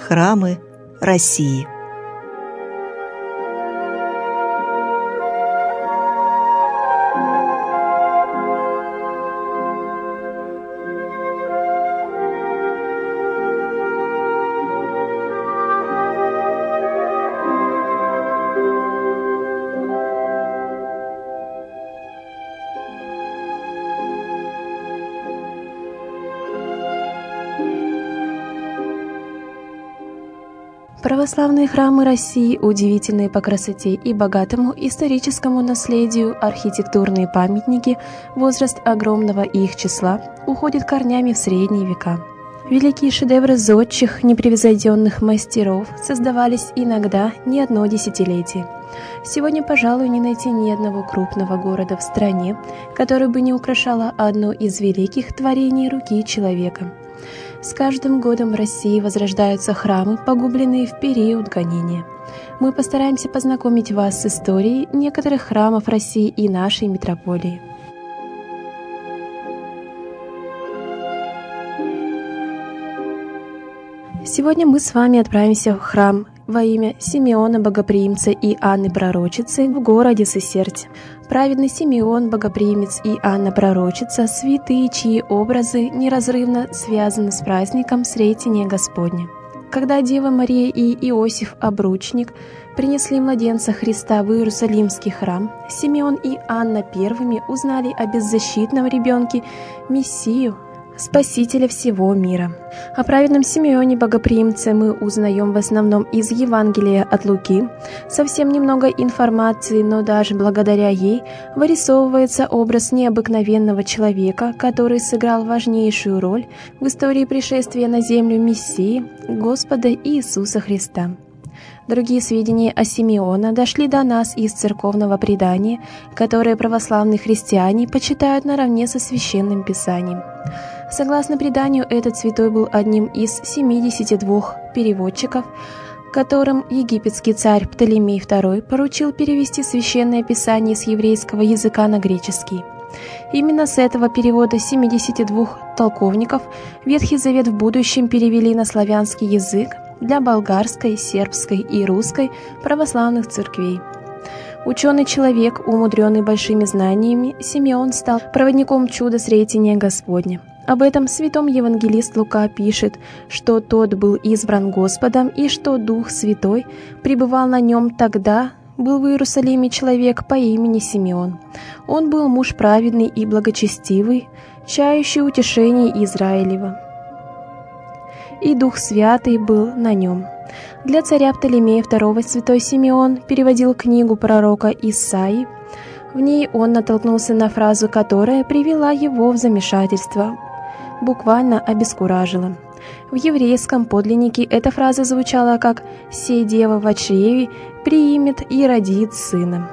Храмы России. Православные храмы России удивительные по красоте и богатому историческому наследию архитектурные памятники, возраст огромного их числа уходит корнями в средние века. Великие шедевры зодчих, непревзойденных мастеров создавались иногда не одно десятилетие. Сегодня, пожалуй, не найти ни одного крупного города в стране, который бы не украшало одно из великих творений руки человека. С каждым годом в России возрождаются храмы, погубленные в период гонения. Мы постараемся познакомить вас с историей некоторых храмов России и нашей метрополии. Сегодня мы с вами отправимся в храм во имя Симеона Богоприимца и Анны Пророчицы в городе Сысерть. Праведный Симеон Богоприимец и Анна Пророчица – святые, чьи образы неразрывно связаны с праздником Сретения Господня. Когда Дева Мария и Иосиф Обручник принесли младенца Христа в Иерусалимский храм, Симеон и Анна первыми узнали о беззащитном ребенке Мессию, Спасителя всего мира. О праведном Симеоне Богоприимце мы узнаем в основном из Евангелия от Луки. Совсем немного информации, но даже благодаря ей вырисовывается образ необыкновенного человека, который сыграл важнейшую роль в истории пришествия на землю Мессии, Господа Иисуса Христа. Другие сведения о Симеона дошли до нас из церковного предания, которое православные христиане почитают наравне со Священным Писанием. Согласно преданию, этот святой был одним из 72 переводчиков, которым египетский царь Птолемей II поручил перевести Священное Писание с еврейского языка на греческий. Именно с этого перевода 72 толковников Ветхий Завет в будущем перевели на славянский язык для болгарской, сербской и русской православных церквей. Ученый человек, умудренный большими знаниями, Симеон стал проводником чуда Сретения Господня. Об этом святом евангелист Лука пишет, что тот был избран Господом и что Дух Святой пребывал на нем тогда. Был в Иерусалиме человек по имени Симеон. Он был муж праведный и благочестивый, чающий утешение Израилева. И Дух Святый был на нем. Для царя Птолемея II святой Симеон переводил книгу пророка Исаии. В ней он натолкнулся на фразу, которая привела его в замешательство, буквально обескуражила. В еврейском подлиннике эта фраза звучала как «Сей дева в чреве приимет и родит сына».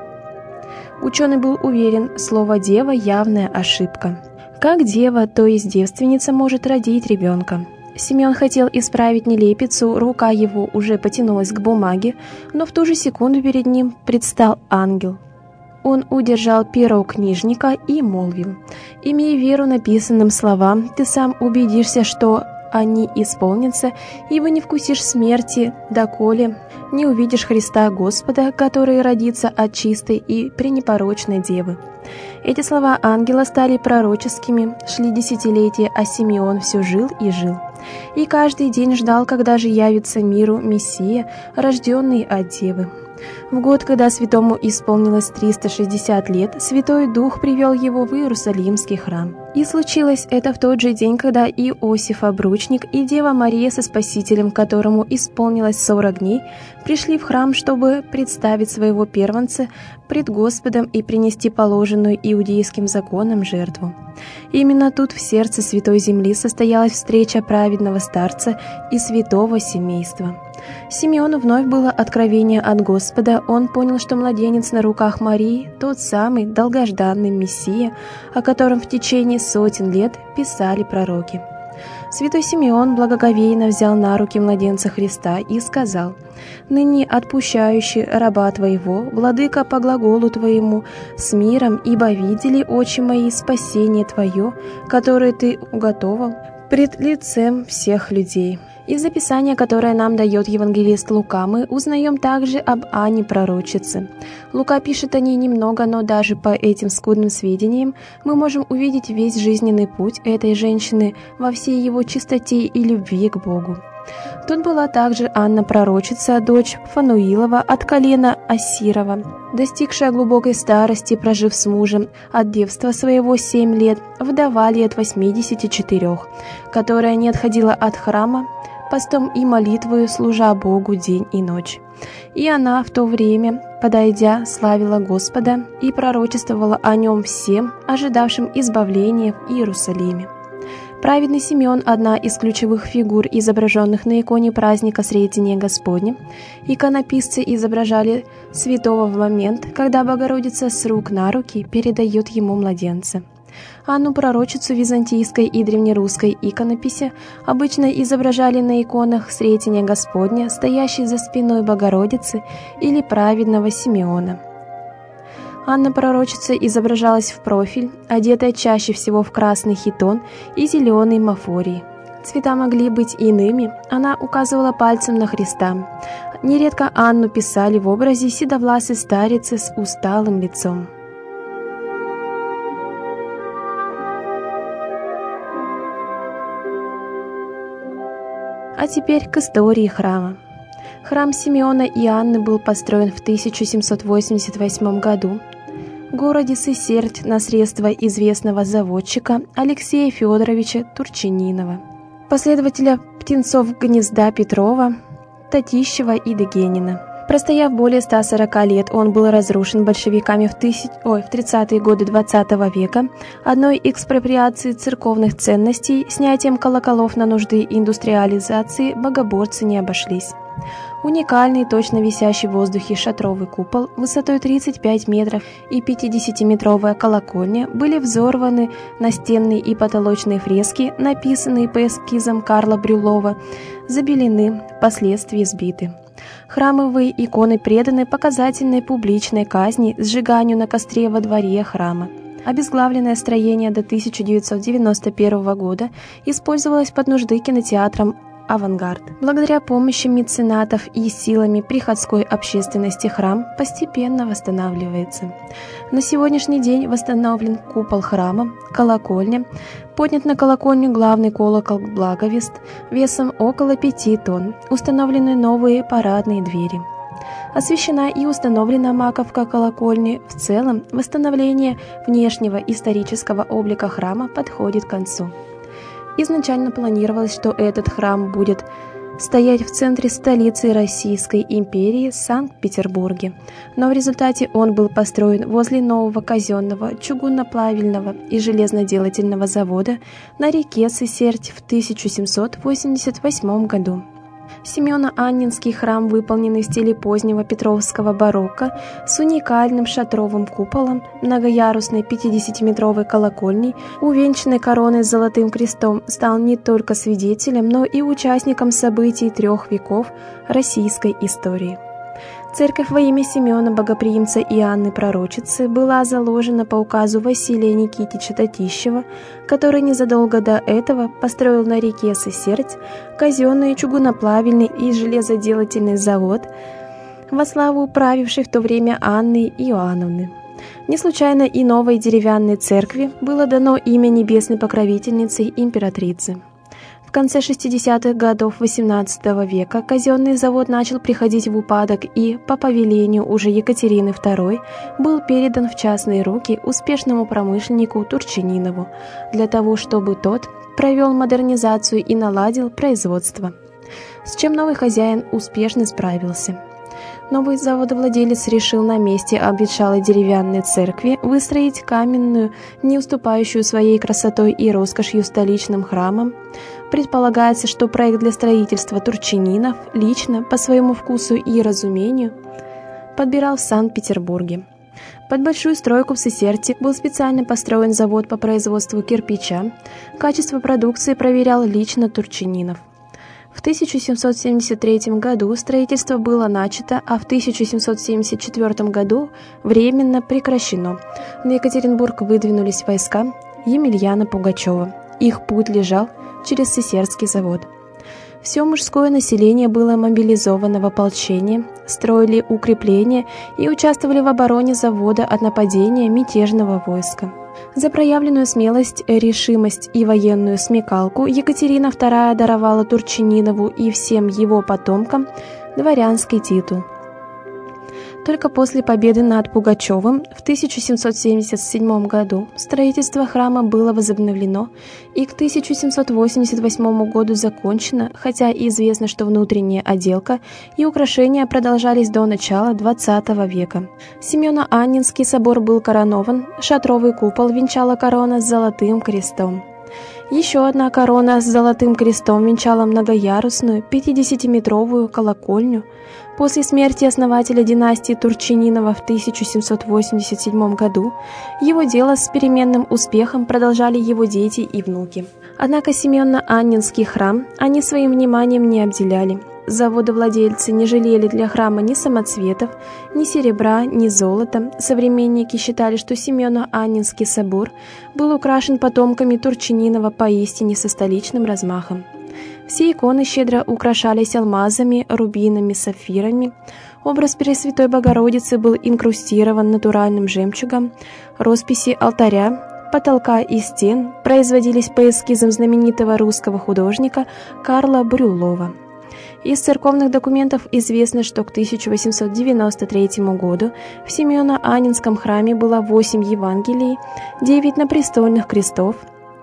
Ученый был уверен, слово «дева» — явная ошибка. Как дева, то есть девственница, может родить ребенка? Симеон хотел исправить нелепицу, рука его уже потянулась к бумаге, но в ту же секунду перед ним предстал ангел. Он удержал перо книжника и молвил: «Имей веру написанным словам, ты сам убедишься, что они исполнятся, и вы не вкусишь смерти, доколе не увидишь Христа Господа, который родится от чистой и пренепорочной девы». Эти слова ангела стали пророческими, шли десятилетия, а Симеон все жил и жил. И каждый день ждал, когда же явится миру Мессия, рожденный от девы. В год, когда святому исполнилось 360 лет, Святой Дух привел его в Иерусалимский храм. И случилось это в тот же день, когда Иосиф Обручник и Дева Мария со Спасителем, которому исполнилось 40 дней, пришли в храм, чтобы представить своего первенца пред Господом и принести положенную иудейским законом жертву. Именно тут, в сердце Святой Земли, состоялась встреча праведного старца и святого семейства. Симеону вновь было откровение от Господа. Он понял, что младенец на руках Марии – тот самый долгожданный Мессия, о котором в течение сотен лет писали пророки. Святой Симеон благоговейно взял на руки младенца Христа и сказал: «Ныне отпущающий раба Твоего, владыка по глаголу Твоему, с миром, ибо видели очи мои спасение Твое, которое Ты уготовал пред лицем всех людей. Из описания, которое нам дает евангелист Лука, мы узнаем также об Анне пророчице. Лука пишет о ней немного, но даже по этим скудным сведениям мы можем увидеть весь жизненный путь этой женщины во всей его чистоте и любви к Богу. Тут была также Анна пророчица, дочь Фануилова от колена Ассирова, достигшая глубокой старости, прожив с мужем от девства своего 7 лет, вдова лет 84, которая не отходила от храма, постом и молитвою служа Богу день и ночь. И она в то время, подойдя, славила Господа и пророчествовала о нем всем, ожидавшим избавления в Иерусалиме. Праведный Симеон – одна из ключевых фигур, изображенных на иконе праздника Сретения Господня. Иконописцы изображали святого в момент, когда Богородица с рук на руки передает ему младенца. Анну пророчицу византийской и древнерусской иконописи обычно изображали на иконах Сретения Господня, стоящей за спиной Богородицы или праведного Симеона. Анна пророчица изображалась в профиль, одетая чаще всего в красный хитон и зеленый мафорий. Цвета могли быть иными, она указывала пальцем на Христа. Нередко Анну писали в образе седовласой старицы с усталым лицом. А теперь к истории храма. Храм Симеона и Анны был построен в 1788 году в городе Сысерть на средства известного заводчика Алексея Федоровича Турчининова, последователя птенцов гнезда Петрова, Татищева и Дегенина. Простояв более 140 лет, он был разрушен большевиками в 30-е годы XX века одной экспроприацией церковных ценностей, снятием колоколов на нужды индустриализации богоборцы не обошлись. Уникальный, точно висящий в воздухе шатровый купол высотой 35 метров и 50-метровая колокольня были взорваны настенные и потолочные фрески, написанные по эскизам Карла Брюлова, забелены, впоследствии сбиты. Храмовые иконы преданы показательной публичной казни, сжиганию на костре во дворе храма. Обезглавленное строение до 1991 года использовалось под нужды кинотеатром «Авангард». Благодаря помощи меценатов и силами приходской общественности храм постепенно восстанавливается. На сегодняшний день восстановлен купол храма, колокольня, поднят на колокольню главный колокол «Благовест» весом около 5 тонн, установлены новые парадные двери. Освящена и установлена маковка колокольни. В целом, восстановление внешнего исторического облика храма подходит к концу. Изначально планировалось, что этот храм будет стоять в центре столицы Российской империи Санкт-Петербурге, но в результате он был построен возле нового казенного чугунноплавильного и железноделательного завода на реке Сысерть в 1788 году. Симеоно-Аннинский храм, выполненный в стиле позднего петровского барокко, с уникальным шатровым куполом, многоярусной 50-метровой колокольней, увенчанной короной с золотым крестом, стал не только свидетелем, но и участником событий 3 веков российской истории. Церковь во имя Симеона Богоприимца и Анны Пророчицы была заложена по указу Василия Никитича Татищева, который незадолго до этого построил на реке Сысерть казенный чугуноплавильный и железоделательный завод во славу правившей в то время Анны Иоанновны. Не случайно и новой деревянной церкви было дано имя небесной покровительницы императрицы. В конце 60-х годов XVIII века казенный завод начал приходить в упадок и, по повелению уже Екатерины II, был передан в частные руки успешному промышленнику Турчининову для того, чтобы тот провел модернизацию и наладил производство, с чем новый хозяин успешно справился. Новый заводовладелец решил на месте обветшалой деревянной церкви выстроить каменную, не уступающую своей красотой и роскошью столичным храмам. Предполагается, что проект для строительства Турчининов лично, по своему вкусу и разумению, подбирал в Санкт-Петербурге. Под большую стройку в Сысерти был специально построен завод по производству кирпича. Качество продукции проверял лично Турчининов. В 1773 году строительство было начато, а в 1774 году временно прекращено. На Екатеринбург выдвинулись войска Емельяна Пугачева. Их путь лежал через Сысертский завод. Все мужское население было мобилизовано в ополчение, строили укрепления и участвовали в обороне завода от нападения мятежного войска. За проявленную смелость, решимость и военную смекалку Екатерина II даровала Турчининову и всем его потомкам дворянский титул. Только после победы над Пугачевым в 1777 году строительство храма было возобновлено и к 1788 году закончено, хотя и известно, что внутренняя отделка и украшения продолжались до начала XX века. Семено-Аннинский собор был коронован, шатровый купол венчала корона с золотым крестом. Еще одна корона с золотым крестом венчала многоярусную 50-метровую колокольню. После смерти основателя династии Турчининова в 1787 году его дело с переменным успехом продолжали его дети и внуки. Однако Семено-Аннинский храм они своим вниманием не обделяли. Заводовладельцы не жалели для храма ни самоцветов, ни серебра, ни золота. Современники считали, что Семено-Аннинский собор был украшен потомками Турчининова поистине со столичным размахом. Все иконы щедро украшались алмазами, рубинами, сапфирами. Образ Пресвятой Богородицы был инкрустирован натуральным жемчугом. Росписи алтаря, потолка и стен производились по эскизам знаменитого русского художника Карла Брюллова. Из церковных документов известно, что к 1893 году в Семено-Аннинском храме было 8 Евангелий, 9 напрестольных крестов,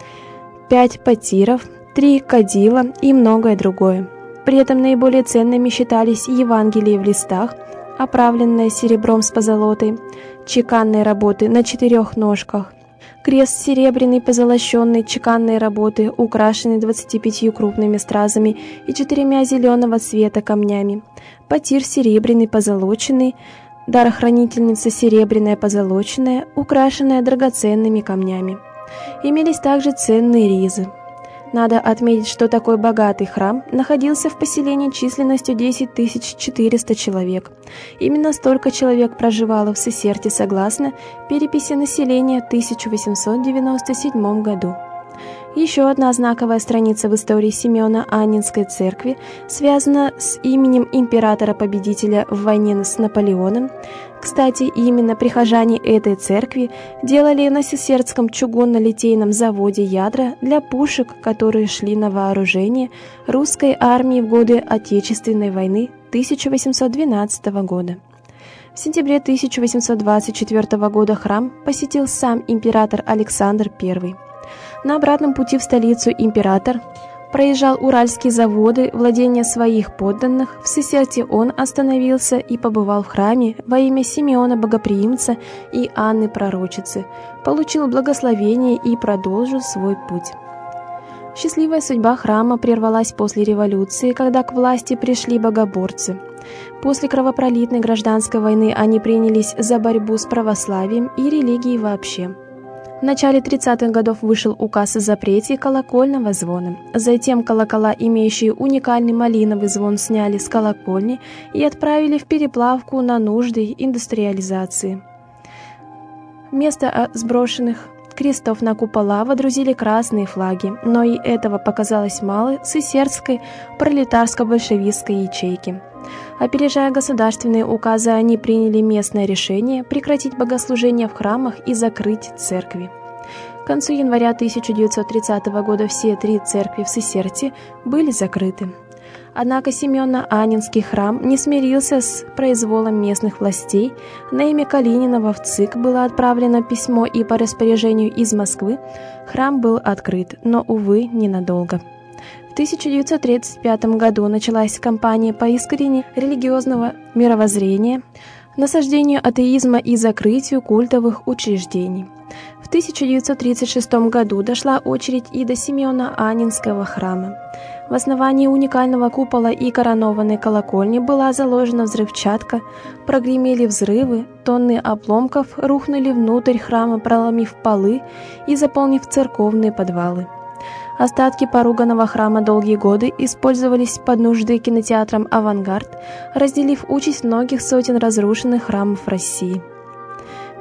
5 потиров, 3 кадила и многое другое. При этом наиболее ценными считались Евангелие в листах, оправленное серебром с позолотой, чеканной работы на 4 ножках, крест серебряный, позолощенный, чеканной работы, украшенный 25 крупными стразами и 4 зеленого цвета камнями, потир серебряный, позолоченный, дарохранительница серебряная, позолоченная, украшенная драгоценными камнями. Имелись также ценные ризы. Надо отметить, что такой богатый храм находился в поселении численностью 10 400 человек. Именно столько человек проживало в Сысерте согласно переписи населения в 1897 году. Еще одна знаковая страница в истории Семено-Аннинской церкви связана с именем императора-победителя в войне с Наполеоном. Кстати, именно прихожане этой церкви делали на Сысертском чугунно-литейном заводе ядра для пушек, которые шли на вооружение русской армии в годы Отечественной войны 1812 года. В сентябре 1824 года храм посетил сам император Александр I. На обратном пути в столицу император проезжал уральские заводы, владения своих подданных. В Сысерте он остановился и побывал в храме во имя Симеона Богоприимца и Анны Пророчицы, получил благословение и продолжил свой путь. Счастливая судьба храма прервалась после революции, когда к власти пришли богоборцы. После кровопролитной гражданской войны они принялись за борьбу с православием и религией вообще. В начале 30-х годов вышел указ о запрете колокольного звона. Затем колокола, имеющие уникальный малиновый звон, сняли с колокольни и отправили в переплавку на нужды индустриализации. Вместо сброшенных крестов на купола водрузили красные флаги, но и этого показалось мало Сысертской пролетарско-большевистской ячейки. Опережая государственные указы, они приняли местное решение прекратить богослужения в храмах и закрыть церкви. К концу января 1930 года все 3 церкви в Сысерте были закрыты. Однако Семено-Аннинский храм не смирился с произволом местных властей. На имя Калининова в ЦИК было отправлено письмо, и по распоряжению из Москвы храм был открыт, но, увы, ненадолго. В 1935 году началась кампания по искоренению религиозного мировоззрения, насаждению атеизма и закрытию культовых учреждений. В 1936 году дошла очередь и до Семено-Аннинского храма. В основании уникального купола и коронованной колокольни была заложена взрывчатка, прогремели взрывы, тонны обломков рухнули внутрь храма, проломив полы и заполнив церковные подвалы. Остатки поруганного храма долгие годы использовались под нужды кинотеатром «Авангард», разделив участь многих сотен разрушенных храмов России. В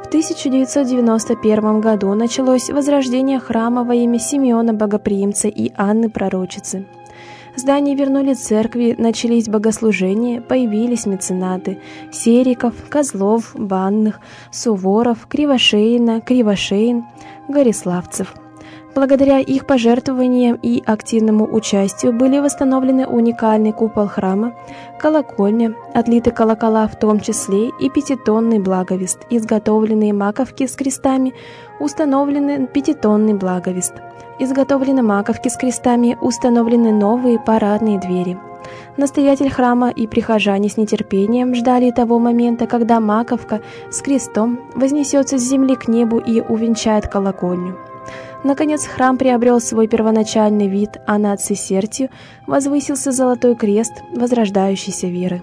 В 1991 году началось возрождение храма во имя Симеона Богоприимца и Анны Пророчицы. Здание вернули церкви, начались богослужения, появились меценаты – Сериков, Козлов, Банных, Суворов, Кривошеин, Гориславцев. Благодаря их пожертвованиям и активному участию были восстановлены уникальный купол храма, колокольня, отлиты колокола, в том числе и 5-тонный благовест, изготовленные маковки с крестами, установлены 5-тонный благовест. Изготовлены маковки с крестами, установлены новые парадные двери. Настоятель храма и прихожане с нетерпением ждали того момента, когда маковка с крестом вознесется с земли к небу и увенчает колокольню. Наконец храм приобрел свой первоначальный вид, а над Цисертью возвысился золотой крест возрождающейся веры.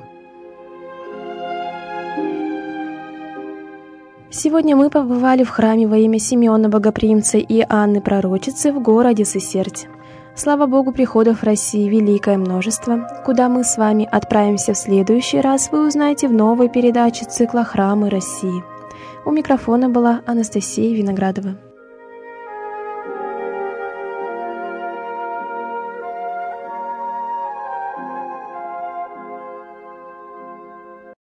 Сегодня мы побывали в храме во имя Симеона Богоприимца и Анны Пророчицы в городе Цисерть. Слава Богу, приходов в России великое множество. Куда мы с вами отправимся в следующий раз, вы узнаете в новой передаче цикла «Храмы России». У микрофона была Анастасия Виноградова.